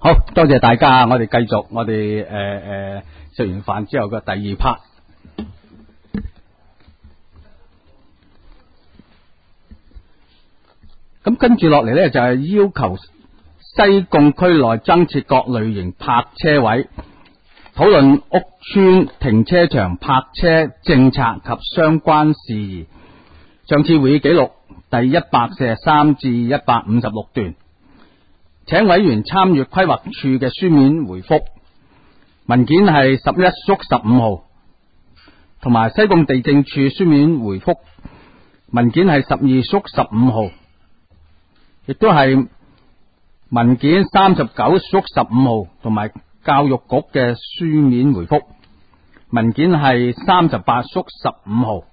好多謝大家，我哋繼續我哋食完飯之後嘅第二 part。咁跟住落嚟呢，就係要求西貢區內增設各類型泊車位，討論屋邨停車場泊車政策及相關事宜。上次會議記錄第143至156段，請委員參閱規劃處嘅書面回覆，文件係11/15號，同埋西貢地政處書面回覆，文件係12/15號，亦都係文件39/15號，同埋教育局嘅書面回覆，文件係38/15號。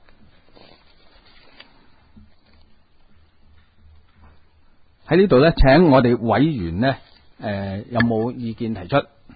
喺呢度呢，請我哋委員呢，有冇意見提出？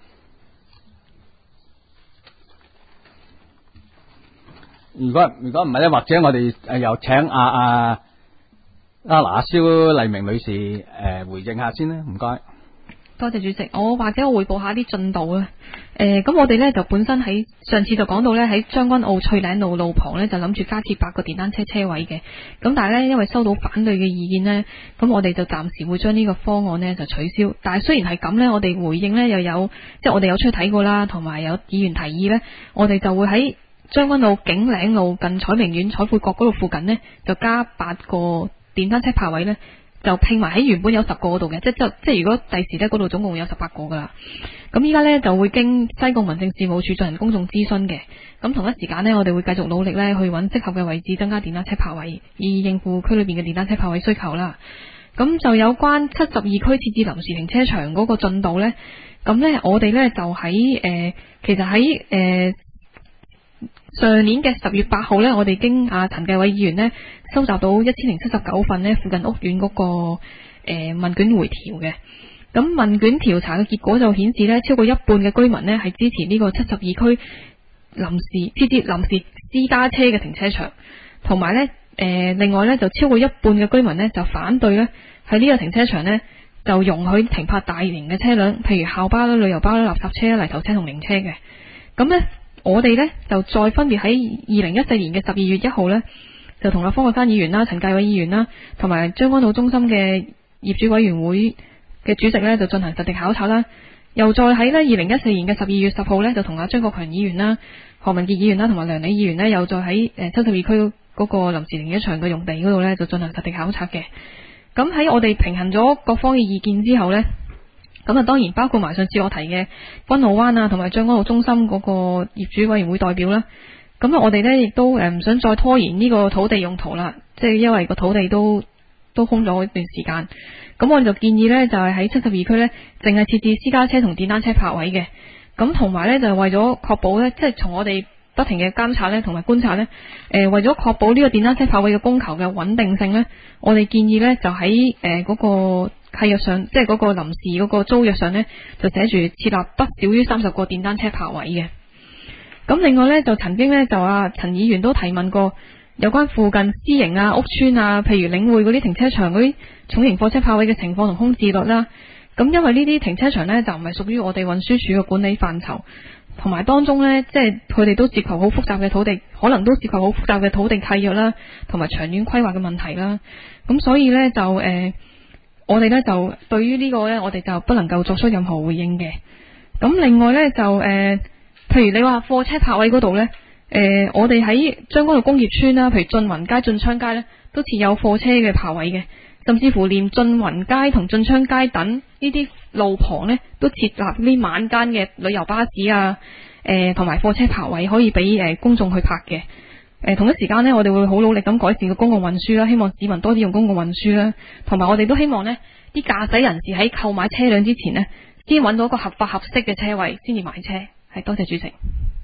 如果唔係呢，或者我哋又請阿蕭麗明女士回應下先啦，唔該。 多謝主席，我或者我匯報下啲進度啊。咁我哋呢就本身喺上次就講到呢，喺將軍澳翠嶺路路旁呢，就諗住加設8個電單車車位嘅。咁但係呢，因為收到反對嘅意見呢，咁我哋就暫時會將呢個方案呢就取消。但係雖然係咁呢，我哋回應呢又有，即係我哋有出去睇過啦，同埋有議員提議呢，我哋就會喺將軍澳景嶺路近彩明苑彩貝閣嗰度附近呢，就加8個電單車泊位呢，就拼埋喺原本有10個嗰度嘅，即係如果第時咧嗰度總共有18個噶啦。咁依家呢，就會經西貢民政事務處進行公眾諮詢嘅。咁同一時間呢，我哋會繼續努力呢去揾適合嘅位置增加電單車泊位，以應付區裏邊嘅電單車泊位需求啦。咁就有關72區設置臨時停車場嗰個進度呢，咁呢，我哋呢就喺其實喺上年嘅10月8號呢，我哋經陳繼偉議員呢收集到1079份呢附近屋苑嗰個問卷回調嘅。咁問卷調查嘅結果就顯示呢，超過一半嘅居民呢係支持呢個72區設置臨時私家車嘅停車場，同埋呢另外呢就超過一半嘅居民呢就反對呢喺呢個停車場呢就容許停泊大型嘅車輛，譬如校巴啦、旅遊巴啦、垃圾車、泥頭車同靈車嘅。咁呢，我哋呢就再分別喺2014年嘅12月1號呢，就同阿方國珊議員啦、陳介偉議員啦，同埋將軍澳中心嘅業主委員會嘅主席呢，就進行實地考察啦。又再喺呢2014年嘅12月10號呢，就同阿張國強議員啦、何文傑議員啦，同埋梁李議員呢，又再喺72區嗰個臨時停車場嘅用地嗰度呢，就進行實地考察嘅。咁喺我哋平衡咗各方嘅意見之後呢，咁當然包括埋上次我提嘅軍澳灣啊，同埋將軍澳中心嗰個業主委員會代表啦。咁我哋呢亦都唔想再拖延呢個土地用途啦，即係因為個土地都空咗一段時間。咁我哋就建議呢，就係喺72區呢，淨係設置私家車同電單車泊位嘅。咁同埋呢，就係為咗確保呢，即係從我哋不停嘅監察呢，同埋觀察呢，為咗確保呢個電單車泊位嘅供求嘅穩定性呢，我哋建議呢，就喺嗰個契約上，即係嗰個臨時嗰個租約上呢，就寫住設立不少於30個電單車泊位嘅。咁另外呢，就曾經呢，就陳議員都提問過有關附近私營屋邨譬如領匯嗰啲停車場嗰啲重型貨車泊位嘅情況同空置率啦。咁因為呢啲停車場呢，就唔係屬於我哋運輸署嘅管理範疇，同埋當中呢，即係佢哋都涉及好複雜嘅土地，可能都涉及好複雜嘅土地契約啦，同埋長遠規劃嘅問題啦。咁所以呢，就我哋呢，就對於呢個呢，我哋就不能夠作出任何回應嘅。咁另外呢，就譬如你話貨車泊位嗰度呢，我哋喺將軍澳工業村啦，譬如進雲街、進昌街呢，都設有貨車嘅泊位嘅，甚至乎連進雲街同進昌街等呢啲路旁呢，都設立呢晚間嘅旅遊巴士同埋貨車泊位，可以俾公眾去泊嘅。同一時間呢，我哋會好努力咁改善個公共運輸啦，希望市民多啲用公共運輸啦，同埋我哋都希望呢啲駕駛人士喺購買車輛之前呢，先揾到一個合法合適嘅車位先至買車。係，多謝主席。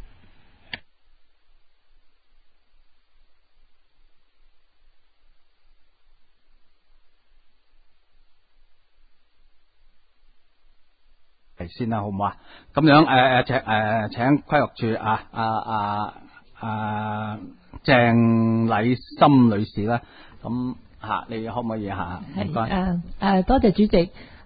先啦，好唔好啊？咁樣請規劃處鄭麗心女士啦。咁你可唔可以唔該？ 多謝主席。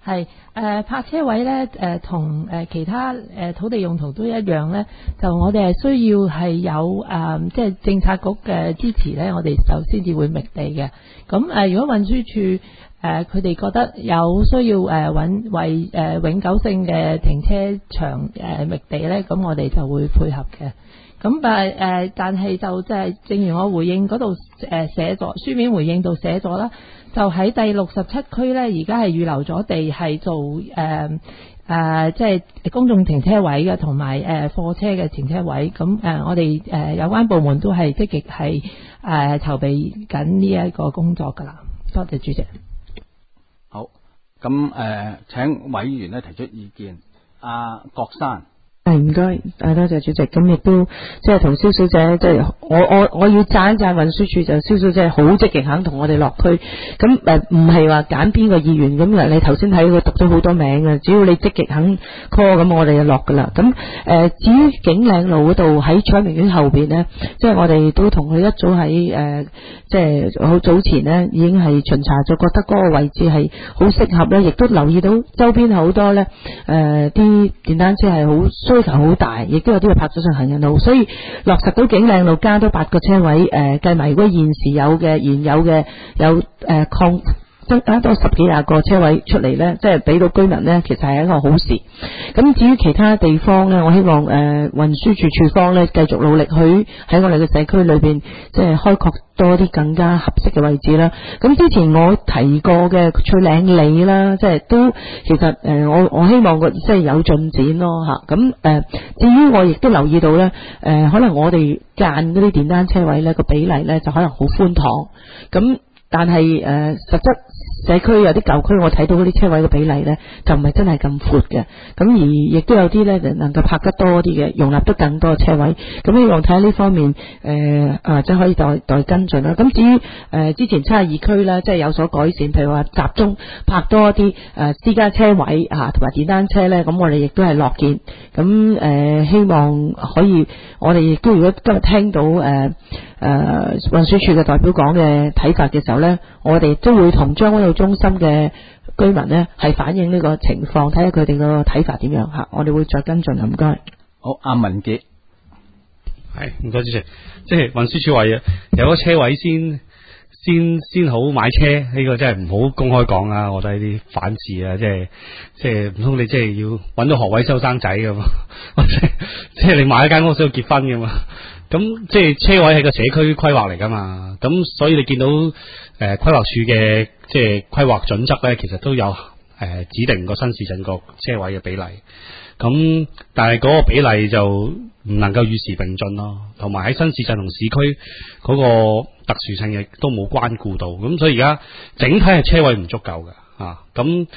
係泊車位咧，同其他土地用途都一樣咧，就我哋係需要係有即係政策局嘅支持咧，我哋就先至會覓地嘅。咁如果運輸處佢哋覺得有需要為永久性嘅停車場覓地咧，咁我哋就會配合嘅。咁但係就即係正如我回應嗰度寫咗書面回應度寫咗啦，就喺第67區咧，而家係預留咗地係做即係公眾停車位嘅，同埋貨車嘅停車位。咁我哋有關部門都係積極係籌備緊呢一個工作噶啦。多謝主席。 好，咁請委員咧提出意見。阿郭生。 唔該，多謝主席。咁亦都即係同蕭小姐，即係我要讚一讚運輸處，就蕭小姐好積極肯同我哋落區。咁唔係話揀邊個議員，咁你頭先睇佢讀咗好多名嘅，只要你積極肯 call， 咁我哋就落噶啦。咁至於景嶺路嗰度喺彩明苑後邊呢，即係我哋都同佢一早喺即係好早前呢已經係巡查咗，覺得嗰個位置係好適合咧，亦都留意到周邊好多呢啲電單車係好需求好大，亦都有啲係泊咗上行人路，所以落實到景嶺路加多8個車位，計埋如果現時有嘅現有嘅有增加多10幾20個車位出嚟呢，即係俾到居民呢，其實係一個好事。咁至於其他地方呢，我希望運輸處處方呢繼續努力去喺我哋嘅社區裏邊，即係開拓多啲更加合適嘅位置啦。咁之前我提過嘅翠嶺里啦，即係都其實我希望即係有進展咯嚇。咁至於我亦都留意到呢，可能我哋間嗰啲電單車位呢個比例呢，就可能好寬敞咁。但係實質社區有啲舊區，我睇到嗰啲車位嘅比例呢，就唔係真係咁闊嘅。咁而亦都有啲呢，能夠泊得多啲嘅，容納得更多嘅車位。咁希望睇下呢方面即係可以再跟進啦。咁至於之前72區啦，即係有所改善，譬如話集中泊多啲私家車位同埋電單車呢，咁我哋亦都係樂見。咁希望可以，我哋亦都如果今日聽到運輸處嘅代表講嘅睇法嘅時候呢，我哋都會同將軍澳中心嘅居民呢係反映呢個情況，睇下佢哋個睇法點樣吓，我哋會再跟進。唔該。 好，阿文傑。 係，唔該主席。即係運輸處話有個車位先好買車，呢個真係唔好公開講啊！我覺得呢啲反智啊，即係唔通你即係要搵到學位收生仔噶嘛？即係你買一間屋先要結婚噶嘛？咁即係車位係個社區規劃嚟噶嘛？咁所以你見到規劃署嘅即係規劃準則咧，其實都有指定個新市鎮個車位嘅比例。咁但係嗰個比例就唔能夠與時並進咯，同埋喺新市鎮同市區嗰個特殊性亦都冇關顧到，咁所以而家整體係車位唔足夠嘅啊。咁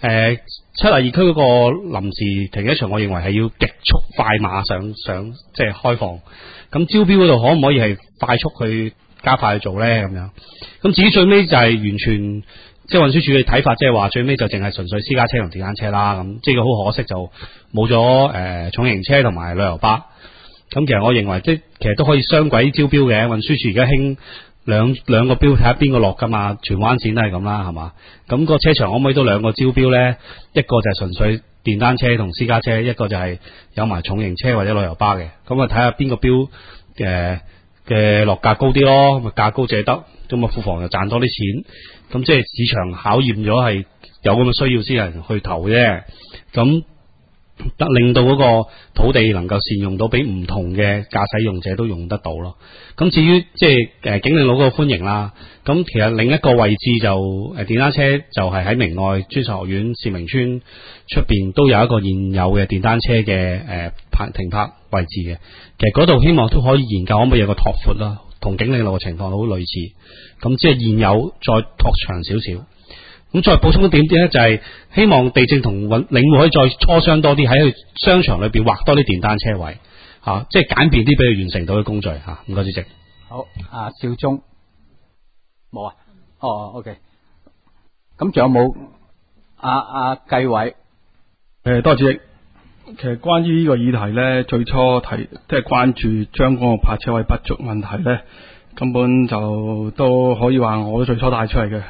72區嗰個臨時停車場，我認為係要極速快馬上即係開放。咁招標嗰度可唔可以係快速去加快去做咧？咁樣。咁至於最尾就係完全。即係運輸署嘅睇法，即係話最尾就淨係純粹私家車同電單車啦，咁即係好可惜就冇咗重型車同埋旅遊巴。咁其實我認為其實都可以雙軌招標嘅，運輸署而家興兩個標睇下邊個落噶嘛，荃灣線都係咁啦，係嘛？咁個車場可唔可以都兩個招標咧？一個就係純粹電單車同私家車，一個就係有埋重型車或者旅遊巴嘅。咁啊睇下邊個標嘅落價高啲咯，咪價高者得，咁啊庫房又賺多啲錢。咁即係市場考驗咗係有咁嘅需要先有人去投啫，咁得令到嗰個土地能夠善用到，俾唔同嘅駕駛用者都用得到咯。咁至於即係景嶺路嗰個歡迎啦，咁其實另一個位置就電單車就係喺明愛專上學院士明村出邊都有一個現有嘅電單車嘅停泊位置嘅。其實嗰度希望都可以研究可唔可以有個拓闊啦，同景嶺路嘅情況好類似。咁即係現有再拓長少少，咁再補充一點咧，就係希望地政同領匯可以再磋商多啲，喺佢商場裏邊劃多啲電單車位，即係簡便啲俾佢完成到嘅工序吓。唔該主席。 好，阿少忠冇啊？哦 ，OK。咁仲有冇阿計委？ 多謝主席。其實關於呢個議題咧，最初即係關注將軍澳泊車位不足問題咧。根本就都可以話我都最初帶出嚟嘅，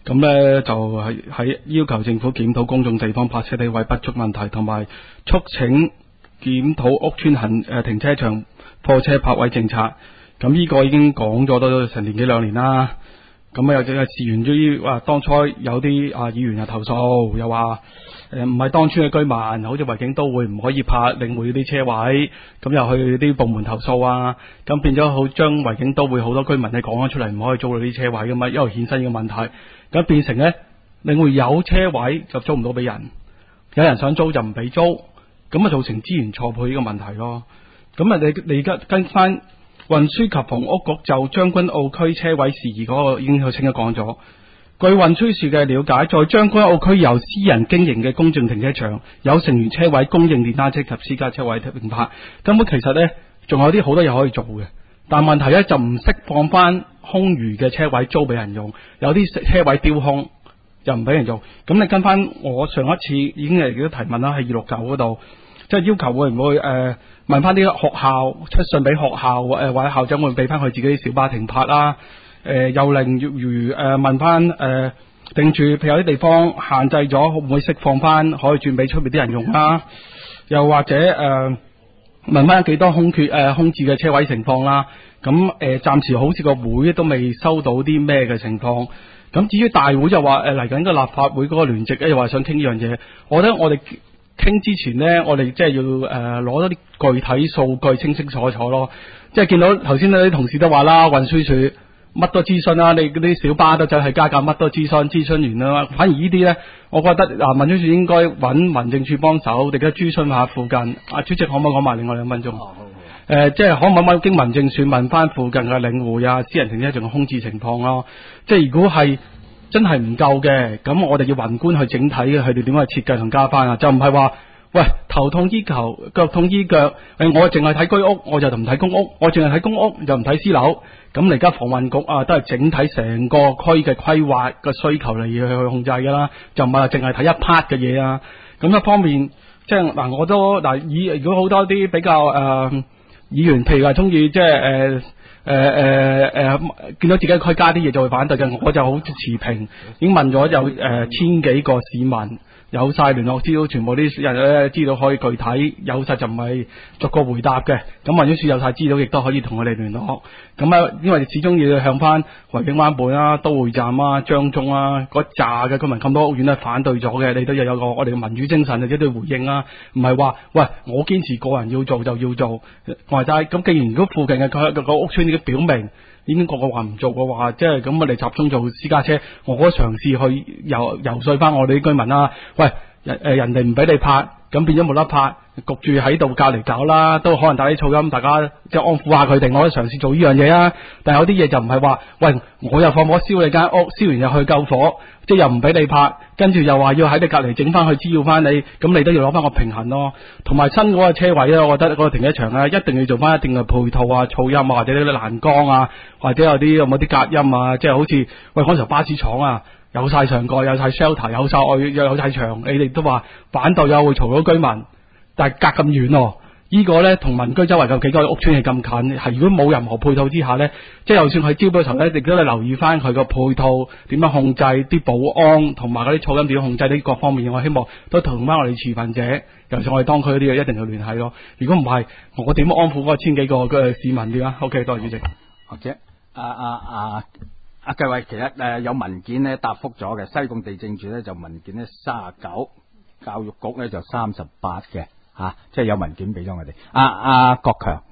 咁咧就係喺要求政府檢討公眾地方泊車地位不足問題，同埋促請檢討屋邨停車場貨車泊位政策。咁呢個已經講咗都成年幾兩年啦。咁又只係事源於話當初有啲議員又投訴，又話唔係當村嘅居民，好似維景都會唔可以泊領匯啲車位，咁又去啲部門投訴啊，咁變咗好將維景都會好多居民咧講咗出嚟，唔可以租到啲車位噶嘛，因為衍生呢個問題，咁變成咧領匯有車位就租唔到俾人，有人想租就唔俾租，咁啊造成資源錯配呢個問題咯。咁啊你而家跟翻運輸及房屋局就將軍澳區車位事宜嗰個已經好清楚講咗。據運輸署嘅了解，在將軍澳區由私人經營嘅公眾停車場有剩餘車位供應電單車及私家車位停泊。根本其實呢，仲有啲好多嘢可以做嘅，但問題呢，就唔釋放翻空餘嘅車位租俾人用，有啲車位丟空就唔俾人用。咁你跟翻我上一次已經係幾多提問啦，係269嗰度，即係要求會唔會問翻啲學校出信俾學校或者校長會俾翻佢自己小巴停泊啦。又例如問翻定住，譬如有啲地方限制咗，會唔會釋放翻可以轉俾出面啲人用啦？又或者問翻幾多空置嘅車位情況啦？咁暫時好似個會都未收到啲咩嘅情況。咁至於大會就話嚟緊個立法會嗰個聯席又話想傾呢樣嘢，我覺得我哋傾之前呢，我哋即係要攞多啲具體數據清清楚楚咯。即係見到頭先啲同事都話啦，運輸署乜都諮詢啦，你嗰啲小巴都走係加價，乜都諮詢完啦。反而呢啲咧，我覺得民政處應該揾民政處幫手，哋而家諮詢下附近。主席可唔可以講埋另外2分鐘？即係可唔可以經民政處問翻附近嘅領匯啊、私人停車場嘅空置情況咯？即係如果係真係唔夠嘅，咁我哋要宏觀去整體嘅，佢哋點樣去設計同加翻啊？就唔係話喂頭痛醫頭，腳痛醫腳。我淨係睇居屋，我就唔睇公屋；我淨係睇公屋，就唔睇私樓。咁而家房運局都係整體成個區嘅規劃嘅需求嚟去控制噶啦，就唔係話淨係睇一 part 嘅嘢啊。咁一方面，即係我都如果好多啲比較議員，譬如話中意即係見到自己區加啲嘢就會反對嘅，我就好持平，已經問咗有1000幾個市民。有晒聯絡資料，全部啲人咧資料可以具體，有晒就唔係逐個回答嘅。咁運輸署有晒資料，亦都可以同佢哋聯絡。咁因為始終要向翻維景灣畔啦、都會站啊、張中啊嗰扎嘅居民咁多屋苑咧反對咗嘅，你都要有個我哋嘅民主精神，或者都要回應啦。唔係話喂我堅持個人要做就要做，外帶咁。既然如果附近嘅個屋邨已經表明，已經個話唔做嘅話，即係咁我哋集中做私家車，我覺得嘗試去游說翻我哋啲居民啦。喂，人哋唔俾你泊，咁變咗冇得泊，焗住喺度隔離搞啦，都可能帶啲噪音，大家即係安撫下佢哋。我都嘗試做呢樣嘢啊，但係有啲嘢就唔係話，喂，我又放火燒你間屋，燒完又去救火，即係又唔俾你泊，跟住又話要喺你隔離整翻去滋擾翻你，咁你都要攞翻個平衡咯。同埋新嗰個車位咧，我覺得嗰個停車場咧，一定要做翻一定嘅配套啊、噪音啊，或者啲欄杆啊，或者有冇啲隔音啊，即係好似喂嗰時候巴士廠啊。有晒上蓋，有晒 shelter， 有晒外，有晒牆，你哋都話反對又會嘈到居民，但係隔咁遠喎。呢個咧同民居周圍有幾個屋邨係咁近，係如果冇任何配套之下咧，即係就算佢招標嘅時候咧，亦都係留意翻佢個配套點樣控制啲保安同埋嗰啲噪音點樣控制呢各方面，我希望都同翻我哋持份者，尤其是我哋當區嗰啲嘢一定要聯繫咯。如果唔係，我點安撫嗰1000幾個嘅市民點啊 ？OK， 多謝主席。 或者繼偉，其實有文件咧答覆咗嘅，西貢地政處咧就文件咧39，教育局咧就38嘅吓，即係有文件俾咗我哋。郭強，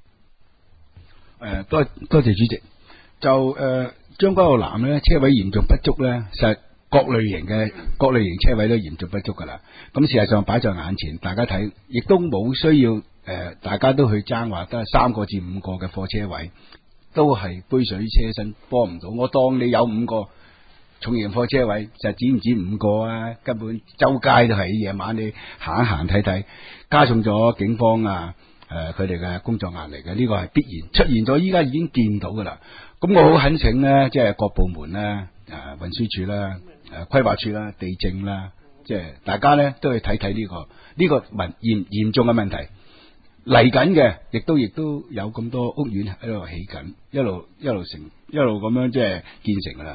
多謝主席。就將軍澳南咧車位嚴重不足咧，實各類型車位都嚴重不足噶啦。咁事實上擺在眼前，大家睇，亦都冇需要大家都去爭話得3個至5個嘅貨車位。都係杯水車薪，幫唔到。我當你有5個重型貨車位，就止唔止5個啊？根本周街都係夜晚你行一行睇睇，加重咗警方佢哋嘅工作壓力嘅，呢個係必然出現咗，依家已經見到噶啦。咁我好懇請咧，即係各部門咧，運輸署啦、規劃署啦、地政啦，即係大家咧都去睇睇呢個嚴重嘅問題。嚟緊嘅，亦都有咁多屋苑喺度起緊，一路咁樣即係建成噶啦。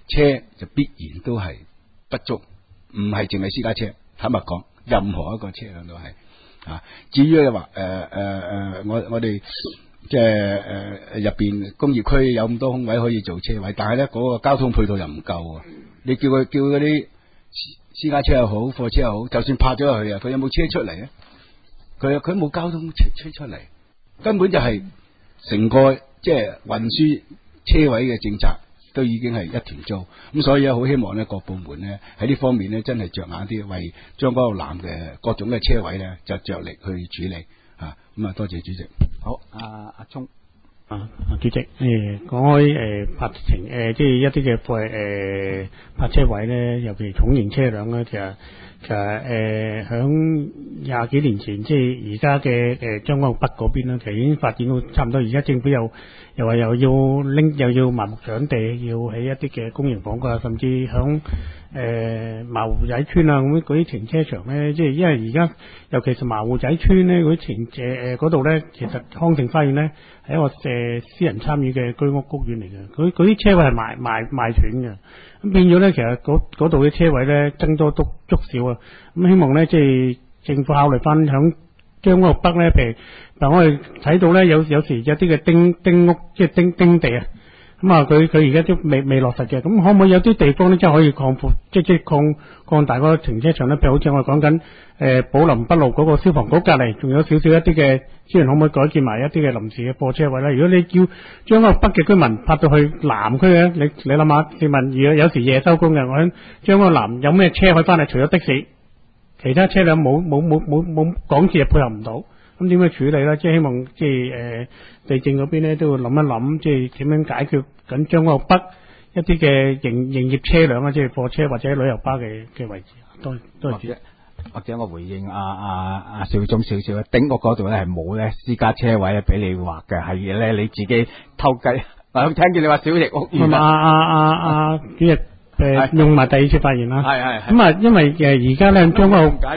車就必然都係不足，唔係淨係私家車。坦白講，任何一個車輛都係啊。至於你話我哋即係入邊工業區有咁多空位可以做車位，但係咧嗰個交通配套又唔夠啊。你叫嗰啲私家車又好，貨車又好，就算泊咗入去啊，佢有冇車出嚟咧？佢冇交通車出嚟，根本就係成個即係運輸車位嘅政策都已經係一團糟。咁所以好希望咧各部門咧喺呢方面咧真係着眼啲，為將軍澳南嘅各種嘅車位咧就着力去處理啊。咁啊，多謝主席。 好，阿聰。 主席，講開泊停即係一啲嘅泊車位咧，尤其重型車輛咧，其實響20幾年前，即係而家嘅將軍澳北嗰邊咧，其實已經發展到差唔多。而家政府又話又要麻木搶地，要起一啲嘅公營房屋，甚至響麻湖仔村啊咁嗰啲停車場咧，即係因為而家尤其是麻湖仔村咧嗰啲嗰度咧，其實康定花園咧係一個私人參與嘅居屋屋苑嚟嘅，嗰啲車位係賣斷嘅，咁變咗咧，其實嗰度嘅車位咧增多足少啊，咁希望咧即係政府考慮翻響將軍澳北咧，譬如我哋睇到咧有時有啲嘅丁屋即係丁地啊。咁啊，佢而家都未落實嘅，咁可唔可以有啲地方咧，即係可以擴闊，即係擴大嗰個停車場咧？譬如好似我哋講緊寶林北路嗰個消防局隔離，仲有少少一啲嘅資源，可唔可以改建埋一啲嘅臨時嘅貨車位咧？如果你叫將個北嘅居民泊到去南區咧，你諗下，試問如果有時夜收工嘅，我喺將個南有咩車可以翻嚟？除咗的士，其他車輛冇港鐵配合唔到。咁點樣處理咧？即係希望即係地政嗰邊咧都會諗一諗，即係點樣解決緊將軍澳北一啲嘅營業車輛啊，即係貨車或者旅遊巴嘅位置。多謝。 或者我回應阿少總少少咧，丁屋嗰度咧係冇咧私家車位俾你劃嘅，係咧你自己偷雞。我聽見你話小型屋苑主席用埋第二次發言啦。 係。 咁啊，因為而家咧將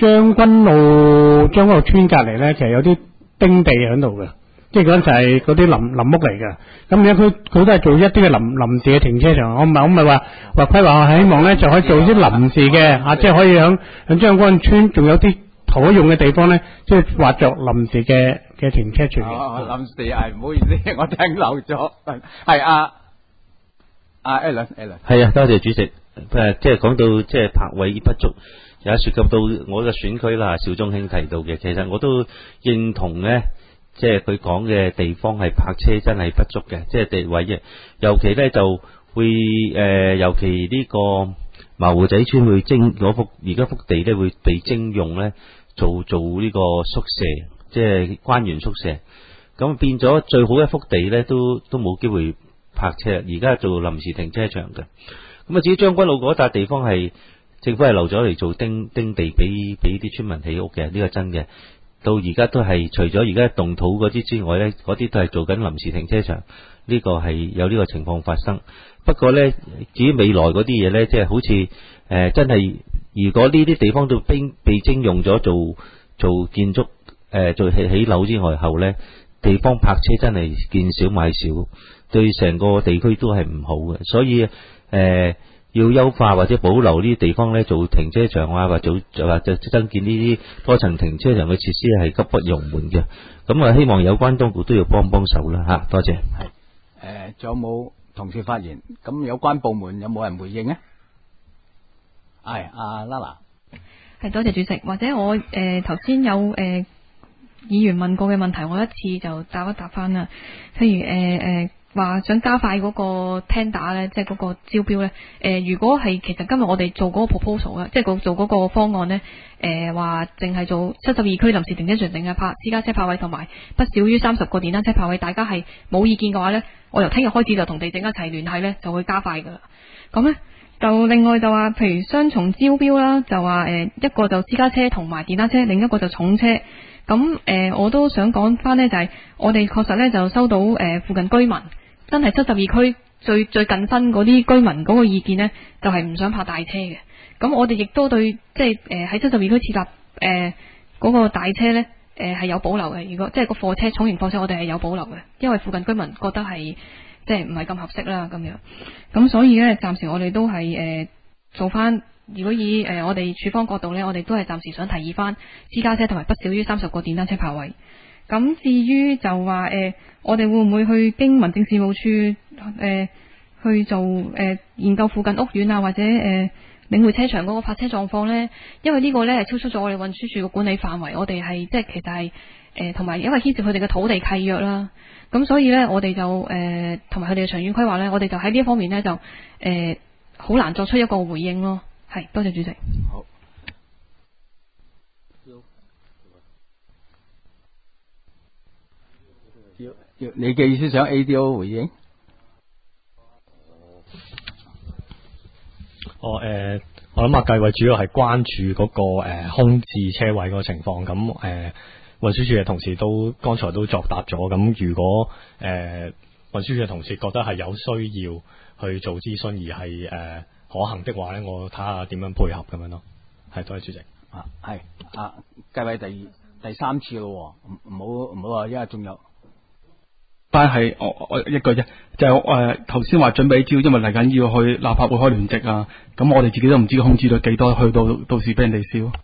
軍澳村隔離咧，其實有啲丁地喺度嘅，即係嗰陣就係嗰啲林屋嚟嘅。咁而家佢都係做一啲嘅臨時嘅停車場。我唔係話規劃，係希望咧就可以做啲臨時嘅即係可以響將軍村仲有啲可用嘅地方咧，即係劃作臨時嘅停車場。 臨時係唔好意思，我聽漏咗。係Alan 係啊，多謝主席。即係講到即係泊位不足，也涉及到我嘅選區啦。邵忠興提到嘅，其實我都認同咧，即係佢講嘅地方係泊車真係不足嘅，即係地位嘅。尤其咧就會尤其呢個麻湖仔村會而家幅地咧會被徵用咧做呢個宿舍，即係關員宿舍。咁變咗最好一幅地咧都冇機會泊車，而家做臨時停車場嘅。咁啊，至於將軍澳嗰笪地方係政府係留咗嚟做丁地俾啲村民起屋嘅，呢個真嘅。到而家都係除咗而家動土嗰啲之外咧，嗰啲都係做緊臨時停車場，呢個係有呢個情況發生。不過咧，至於未來嗰啲嘢咧，即係好似真係如果呢啲地方都被徵用咗做建築做起樓之外後咧，地方泊車真係見少買少，對成個地區都係唔好嘅。所以要優化或者保留呢啲地方咧，做停車場啊，或者增建呢啲多層停車場嘅設施係急不容緩嘅。咁啊，希望有關當局都要幫手啦吓，多謝。 係仲有冇同事發言？咁有關部門有冇人回應呢？係阿 Lala。 係多謝主席，或者我頭先有議員問過嘅問題，我一次就答一答翻啦。譬如話想加快嗰個 tender 咧，即係嗰個招標咧。如果係其實今日我哋做嗰個 proposal 啊，即係做嗰個方案咧，話淨係做72區臨時停車場定係泊私家車泊位，同埋不少於30個電單車泊位，大家係冇意見嘅話咧，我由聽日開始就同地政一齊聯繫咧，就會加快噶啦。咁咧就另外就話，譬如雙重招標啦，就話一個就私家車同埋電單車，另一個就重車。咁我都想講翻呢，就係我哋確實呢就收到附近居民真係72區最近身嗰啲居民嗰個意見呢，就係唔想泊大車嘅。咁我哋亦都對即係喺72區設立嗰個大車呢係有保留嘅。如果即係個貨車重型貨車，我哋係有保留嘅，因為附近居民覺得係即係唔係咁合適啦咁樣。咁所以咧，暫時我哋都係做翻。如果以我哋處方角度呢，我哋都係暫時想提議翻私家車同埋不少於30個電單車泊位。咁至於就話我哋會唔會去經民政事務處去做研究附近屋苑啊，或者領匯車場嗰個泊車狀況呢？因為呢個呢係超出咗我哋運輸署嘅管理範圍，我哋係即係其實係同埋因為牽涉佢哋嘅土地契約啦。咁所以呢，我哋就同埋佢哋嘅長遠規劃呢，我哋就喺呢一方面呢，就好難作出一個回應咯。係，多謝主席。好。 你嘅意思想 ADO 回應？ 我諗計委主要係關注嗰個空置車位嗰個情況。咁運輸署嘅同事都剛才都作答咗。咁如果運輸署嘅同事覺得係有需要去做諮詢而係可行的話咧，我睇下點樣配合咁樣咯。係，多謝主席。 係計委第三次咯，唔好話，因為仲有。 但係我一句啫，就頭先話準備招，因為嚟緊要去立法會開聯席啊，咁我哋自己都唔知個空置率幾多，去到時俾人哋笑。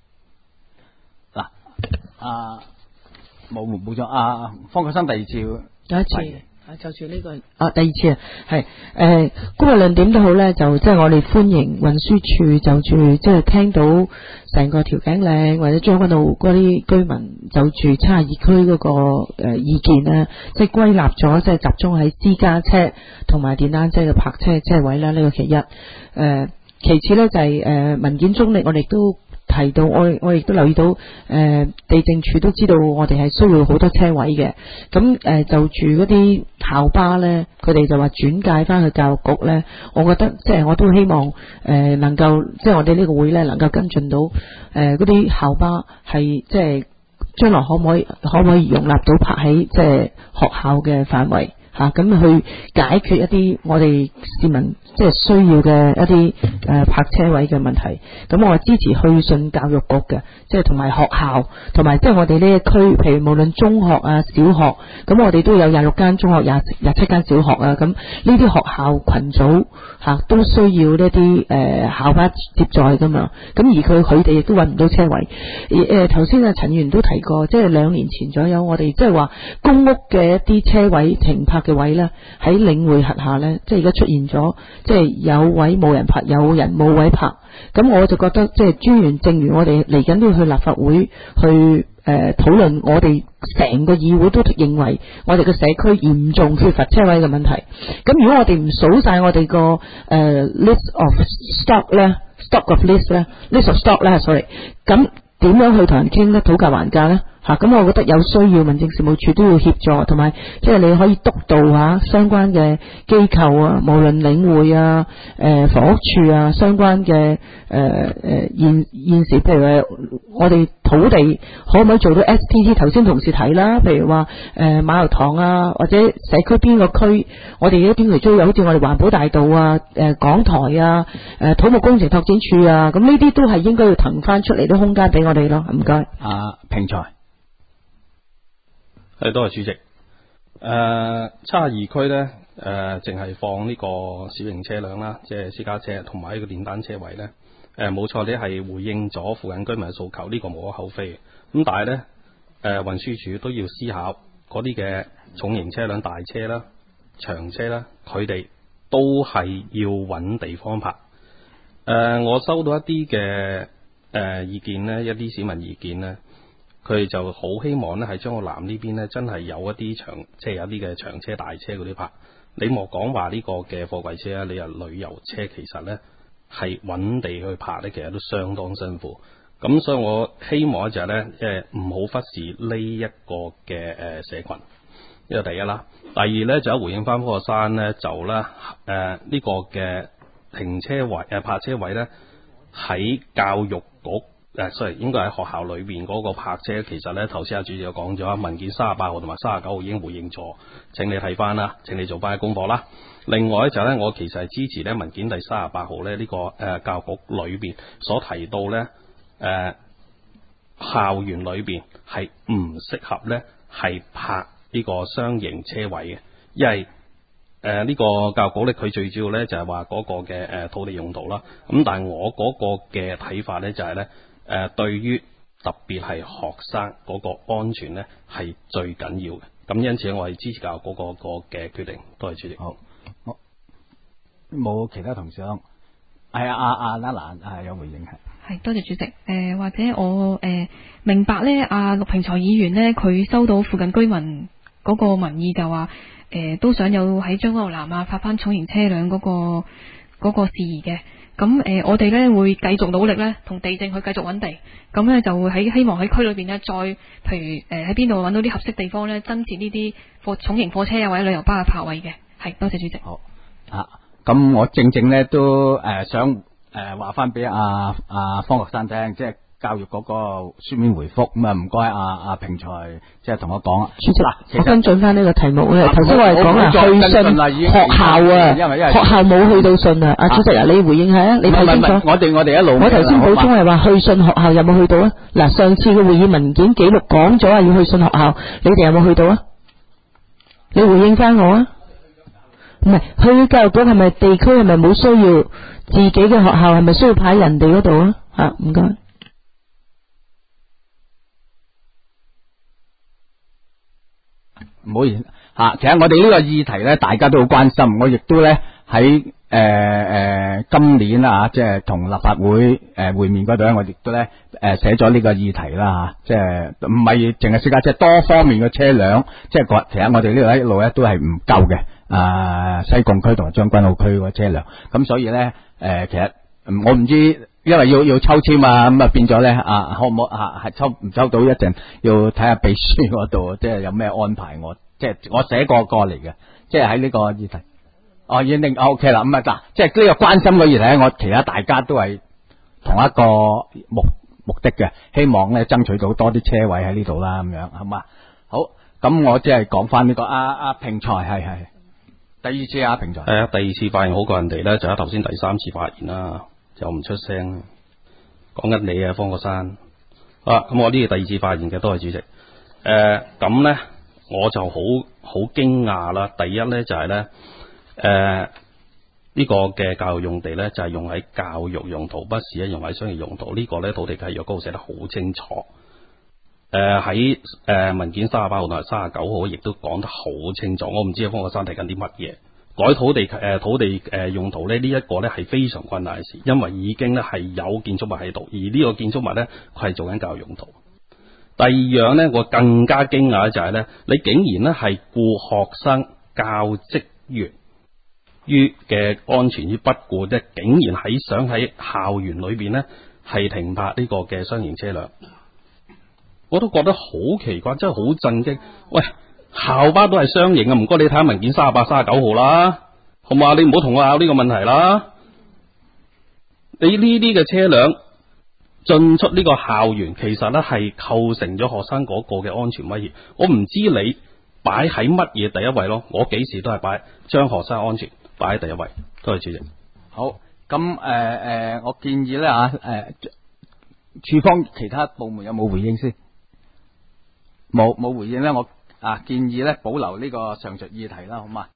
嗱，冇錯，方國生第二次有一次。就住呢個第二次係公務論點都好咧，就即係我哋歡迎運輸署就住即係聽到成個調景嶺或者將軍澳嗰啲居民就住72區嗰個意見咧，即係歸納咗即係集中喺私家車同埋電單車嘅泊車位啦，呢個其一。其次咧就係文件中我哋都提到，我亦都留意到，地政處都知道我哋係需要好多車位嘅。咁就住嗰啲校巴咧，佢哋就話轉介翻去教育局咧。我覺得即係我都希望能夠即係我哋呢個會咧能夠跟進到嗰啲校巴係即係將來可唔可以容納到泊喺即係學校嘅範圍吓，咁去解決一啲我哋市民即係需要嘅一啲泊車位嘅問題。咁我支持去信教育局嘅，即係同埋學校，同埋即係我哋呢一區，譬如無論中學啊、小學，咁我哋都有26間中學、27間小學啊。咁呢啲學校群組吓都需要呢啲校巴接載噶嘛。咁而佢哋亦都揾唔到車位。頭先陳議員都提過，即係2年前左右，我哋即係話公屋嘅一啲車位停泊嘅位咧，喺領匯轄下咧，即係而家出現咗，即係有位冇人泊，有人冇位泊。咁我就覺得即係專員正如我哋嚟緊都要去立法會去討論，我哋成個議會都認為我哋嘅社區嚴重缺乏車位嘅問題。咁如果我哋唔數晒我哋個list of stock 咧 ，stock of list 咧 ，list of stock 咧 ，sorry， 咁點樣去同人傾咧？討價還價咧？咁我覺得有需要民政事務處都要協助，同埋即係你可以督導相關嘅機構啊，無論領匯啊、房屋處啊，相關嘅現時，譬如我哋土地可唔可以做到 STT？ 頭先同事睇啦，譬如話馬油塘啊，或者社區邊個區，我哋而家短期租有，好似我哋環保大道啊、港台啊、土木工程拓展處啊，咁呢啲都係應該要騰翻出嚟啲空間俾我哋咯。唔該。 平財。 多謝主席。72區咧，淨係放呢個小型車輛啦，即係私家車同埋呢個電單車位咧。冇錯，你係回應咗附近居民嘅訴求，呢個無可厚非嘅。咁但係咧，運輸署都要思考嗰啲嘅重型車輛、大車啦、長車啦，佢哋都係要揾地方泊。我收到一啲嘅意見咧，一啲市民意見咧。佢哋就好希望咧，喺將軍澳南呢邊咧，真係有一啲即係有啲嘅長車、大車嗰啲泊。你莫講話呢個嘅貨櫃車啊，你話旅遊車其實咧係揾地去泊咧，其實都相當辛苦。咁所以我希望就係咧，唔好忽視呢一個嘅社群。呢個第一啦。第二咧就喺回應翻嗰個山咧，就咧呢個嘅停車位泊車位咧喺教育局。sorry， 應該喺學校裏邊嗰個泊車，其實咧頭先阿主席就講咗，文件38號同埋39號已經回應咗，請你睇翻啦，請你做翻啲功課啦。另外咧就咧，我其實係支持咧文件第38號咧呢個教育局裏邊所提到咧校園裏邊係唔適合咧係泊呢個雙型車位嘅，因為呢個教育局咧，佢最主要咧就係話嗰個嘅土地用途啦。咁但係我嗰個嘅睇法咧就係咧對於特別係學生嗰個安全咧係最緊要嘅。咁因此我係支持教育局嗰個嘅決定。多謝主席。 好，冇其他同事講，係阿蘭有回應係多謝主席。或者我明白咧，阿陸平才議員咧，佢收到附近居民嗰個民意就話都想有喺將軍澳南發翻重型車輛嗰個事宜嘅。咁我哋咧會繼續努力咧，同地政去繼續揾地。咁咧就會希望喺區裏邊咧，再譬如喺邊度揾到啲合適地方咧，增設呢啲重型貨車啊或者旅遊巴嘅泊位嘅。係，多謝主席。 好咁我正咧都想話翻俾阿方國珊聽，即係教育嗰個書面回覆。咁唔該阿平才即係同我講。 主席，我跟進翻呢個題目啊。頭先我係講去信學校啊， 因為學校冇去到信啊。主席你回應下啊，你睇清楚。 我哋一路我頭先補充係話去信學校有冇去到啊？嗱，上次嘅會議文件記錄講咗話要去信學校，你哋有冇去到啊？你回應翻我啊！唔係去教育局係咪地區係咪冇需要自己嘅學校係咪需要派人哋嗰度啊？唔該。 唔好意思其實我哋呢個議題咧，大家都好關心。我亦都咧喺今年即係同立法會會面嗰度咧，我亦都咧寫咗呢個議題啦即係唔係淨係私家車，多方面嘅車輛，即係其實我哋呢度一路咧都係唔夠嘅。西貢區同埋將軍澳區個車輛，咁所以咧其實我唔知，因為要抽籤咁變咗咧可唔可係抽唔抽到一陣要睇下秘書嗰度，即係有咩安排即係我寫過嚟嘅，即係喺呢個議題。已經定 OK 啦。咁即係呢個關心嘅議題，我其他大家都係同一個目的嘅，希望咧爭取到多啲車位喺呢度啦，咁樣好嘛？好，咁我即係講翻呢個平才係。第二次平才第二次發言好過人哋咧，就喺頭先第三次發言啦，就唔出聲。講緊你方國珊。咁我呢個第二次發言嘅都係主席。咁咧我就好驚訝啦。第一咧就係咧呢個嘅教育用地咧就係用喺教育用途，不是用喺商業用途。呢個咧土地契約嗰度寫得好清楚。喺文件38號同埋39號亦都講得好清楚。我唔知方國珊提緊啲乜嘢改土地用途咧？呢一個咧係非常困難嘅事，因為已經咧係有建築物喺度，而呢個建築物咧佢係做緊教育用途。第二樣咧，我更加驚訝就係咧，你竟然咧係顧學生教職員於嘅安全於不顧，即係竟然想喺校園裏邊咧係停泊呢個嘅商營車輛。我都覺得好奇怪，真係好震驚。喂，校巴都係商營啊，唔該你睇下文件38、39號啦，好嘛？你唔好同我拗呢個問題啦。你呢啲嘅車輛進出呢個校園，其實咧係構成咗學生嗰個嘅安全威脅。我唔知你擺喺乜嘢第一位咯，我幾時都係將學生安全擺喺第一位。多謝主席。 好，咁我建議咧處方其他部門有冇回應先？冇回應咧，我建議咧保留呢個上述議題啦，好嘛？